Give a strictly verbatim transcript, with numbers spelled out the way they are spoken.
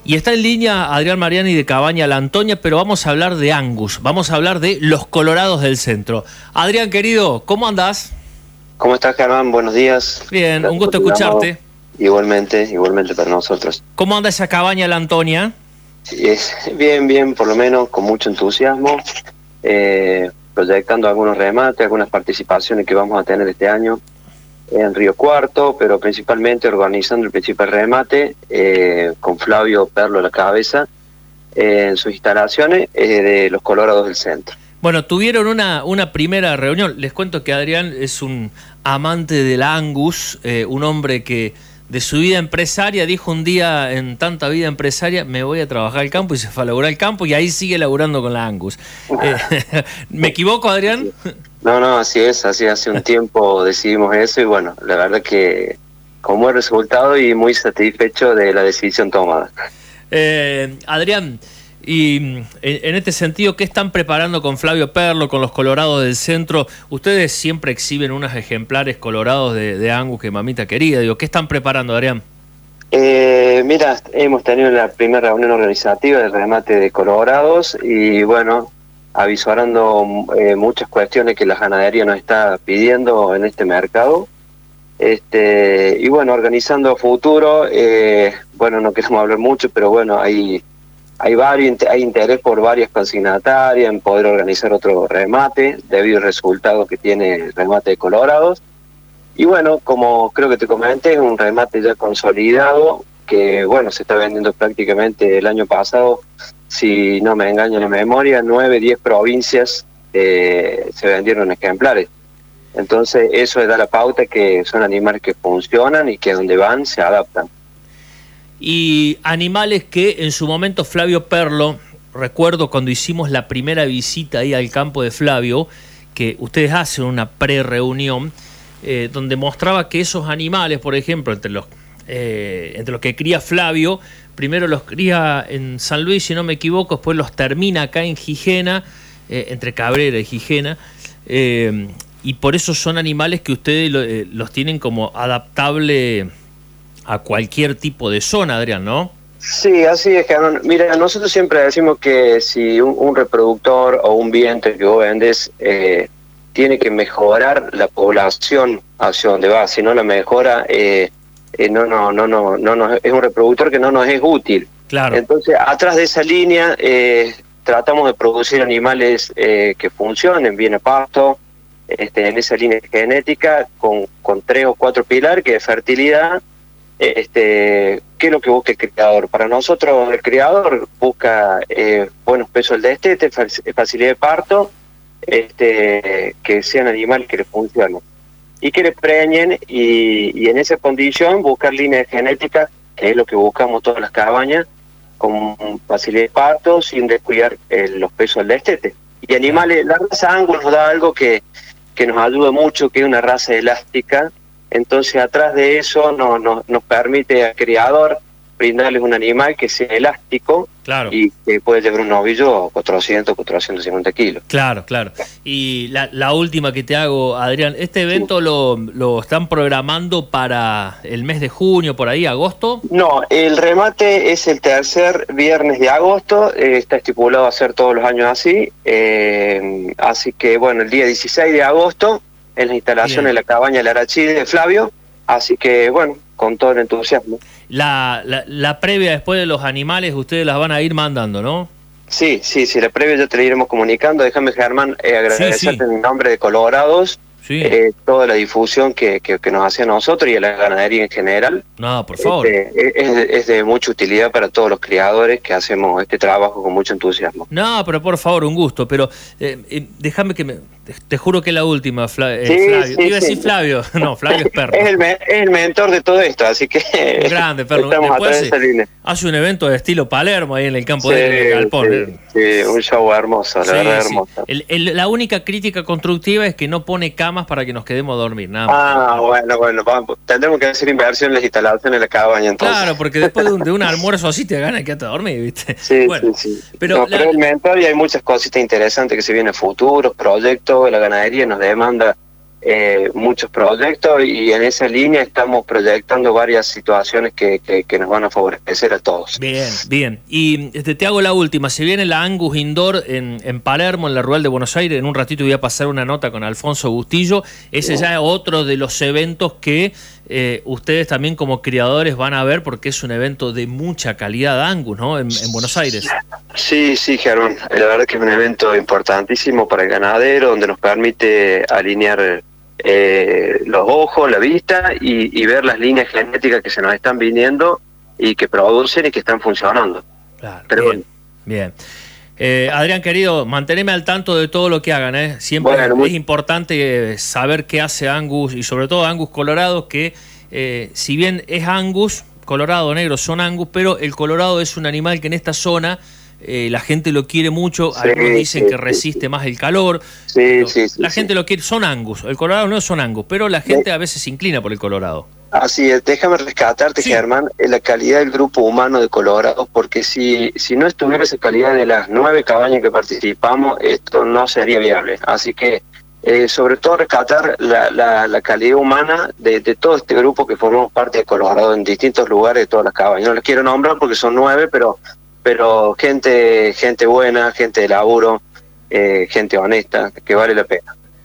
Y está en línea Adrián Mariani de Cabaña La Antonia, pero vamos a hablar de Angus, vamos a hablar de los Colorados del Centro. Adrián, querido, ¿cómo andás? ¿Cómo estás, Germán? Buenos días. Bien, Gracias un gusto escucharte. Igualmente, igualmente para nosotros. ¿Cómo anda esa Cabaña La Antonia? Es bien, bien, por lo menos, con mucho entusiasmo, eh, proyectando algunos remates, algunas participaciones que vamos a tener este año en Río Cuarto, pero principalmente organizando el principal remate eh, con Flavio Perlo a la cabeza eh, en sus instalaciones eh, de los Colorados del Centro. Bueno, tuvieron una, una primera reunión. Les cuento que Adrián es un amante del Angus, eh, un hombre que de su vida empresaria dijo un día, en tanta vida empresaria, me voy a trabajar al campo, y se fue a laburar al campo y ahí sigue laburando con la Angus. Eh, ¿Me equivoco, Adrián? No, no, así es, así hace un tiempo decidimos eso y bueno, la verdad que con buen resultado y muy satisfecho de la decisión tomada. Eh, Adrián, y en este sentido, ¿qué están preparando con Flavio Perlo, con los Colorados del Centro? Ustedes siempre exhiben unos ejemplares colorados de, de Angus, que mamita querida. Digo, ¿qué están preparando, Adrián? Eh, mira, hemos tenido la primera reunión organizativa del remate de Colorados y bueno, avisorando eh, muchas cuestiones que la ganadería nos está pidiendo en este mercado. Este, y bueno, organizando futuro, eh, bueno, no queremos hablar mucho, pero bueno, hay... Hay, varios, hay interés por varias consignatarias en poder organizar otro remate debido al resultado que tiene el remate de Colorados. Y bueno, como creo que te comenté, es un remate ya consolidado que bueno, se está vendiendo prácticamente el año pasado, si no me engaña la memoria, nueve, diez provincias eh, se vendieron ejemplares. Entonces eso da la pauta que son animales que funcionan y que donde van se adaptan. Y animales que en su momento Flavio Perlo, recuerdo cuando hicimos la primera visita ahí al campo de Flavio, que ustedes hacen una pre-reunión, eh, donde mostraba que esos animales, por ejemplo, entre los, eh, entre los que cría Flavio, primero los cría en San Luis, si no me equivoco, después los termina acá en Gijena, eh, entre Cabrera y Gijena, eh, y por eso son animales que ustedes lo, eh, los tienen como adaptable a cualquier tipo de zona, Adrián, ¿no? Sí, así es, Germán. Mira, nosotros siempre decimos que si un, un reproductor o un vientre que vos vendes eh, tiene que mejorar la población hacia donde va, si no la mejora, eh, eh, no, no, no, no, no, no, es un reproductor que no nos es útil. Claro. Entonces, atrás de esa línea, eh, tratamos de producir animales eh, que funcionen bien a pasto, este, en esa línea genética, con, con tres o cuatro pilares, que es fertilidad. Este, ¿qué es lo que busca el criador? Para nosotros el criador busca eh, buenos pesos del destete, facilidad de parto, este, que sean animales que le funcionen y que le preñen y, y en esa condición buscar líneas genéticas, que es lo que buscamos todas las cabañas, con facilidad de parto sin descuidar eh, los pesos del destete. Y animales, la raza Angus nos da algo que, que nos ayuda mucho, que es una raza elástica. Entonces, atrás de eso no, no, nos permite al criador brindarles un animal que sea elástico, claro, y que puede llevar un novillo a cuatrocientos, cuatrocientos cincuenta kilos. Claro, claro. Y la, la última que te hago, Adrián, ¿este evento sí. lo, lo están programando para el mes de junio, por ahí, agosto? No, el remate es el tercer viernes de agosto, eh, está estipulado a hacer todos los años así, eh, así que bueno, el día dieciséis de agosto, en la instalación de la cabaña La Arachide de Flavio, así que bueno, con todo el entusiasmo. La, la, la previa después de los animales, ustedes las van a ir mandando, ¿no? Sí, sí, sí, la previa ya te la iremos comunicando. Déjame, Germán, eh, agradecerte sí, sí. en nombre de Colorados, sí. eh, toda la difusión que, que, que nos hace a nosotros y a la ganadería en general. No, por favor. Este, es, es de mucha utilidad para todos los criadores que hacemos este trabajo con mucho entusiasmo. No, pero por favor, un gusto. Pero eh, eh, déjame que me... Te, te juro que es la última, Fla, eh, sí, Flavio. Sí, Iba a decir sí. Flavio. No, Flavio es Perlo. Es el, me, es el mentor de todo esto, así que... Un grande, Perlo. Estamos Después atrás de esa línea. Hace un evento de estilo Palermo ahí en el campo sí, de Galpón. Sí, sí, un show hermoso, la sí, verdad sí. hermoso. El, el, la única crítica constructiva es que no pone camas para que nos quedemos a dormir, nada más. Ah, bueno, bueno, vamos, tendremos que hacer inversión en las instalaciones de la cabaña entonces. Claro, porque después de un, de un almuerzo así te ganas que te dormir, ¿viste? Sí, bueno, sí, sí. Pero, no, la... pero el mentor y hay muchas cositas interesantes que se vienen futuros, proyectos, la ganadería nos demanda eh, muchos proyectos y en esa línea estamos proyectando varias situaciones que, que, que nos van a favorecer a todos. Bien, bien. Y este, te hago la última. Se viene la Angus Indoor en, en Palermo, en la Rural de Buenos Aires. En un ratito voy a pasar una nota con Alfonso Bustillo. Ese ya es otro de los eventos que eh, ustedes también como criadores van a ver, porque es un evento de mucha calidad Angus, ¿no? En, en Buenos Aires. Sí, sí, Germán. La verdad que es un evento importantísimo para el ganadero, donde nos permite alinear eh, los ojos, la vista y, y ver las líneas genéticas que se nos están viniendo y que producen y que están funcionando. Claro, Pero bien, bueno. bien. Eh, Adrián, querido, manteneme al tanto de todo lo que hagan, ¿eh? Siempre bueno, muy... es importante saber qué hace Angus, y sobre todo Angus Colorado, que eh, si bien es Angus, Colorado, negro son Angus, pero el Colorado es un animal que en esta zona eh, la gente lo quiere mucho, sí, algunos dicen sí, que resiste sí, más el calor, sí, sí, sí, la sí. gente lo quiere, son Angus, el Colorado no son Angus, pero la gente sí. a veces se inclina por el Colorado. Así es, déjame rescatarte, sí. Germán, en la calidad del grupo humano de Colorado, porque si, si no estuviera esa calidad de las nueve cabañas que participamos, esto no sería viable. Así que, eh, sobre todo, rescatar la, la, la calidad humana de, de todo este grupo que formamos parte de Colorado en distintos lugares de todas las cabañas. No les quiero nombrar porque son nueve, pero, pero gente, gente buena, gente de laburo, eh, gente honesta, que vale la pena.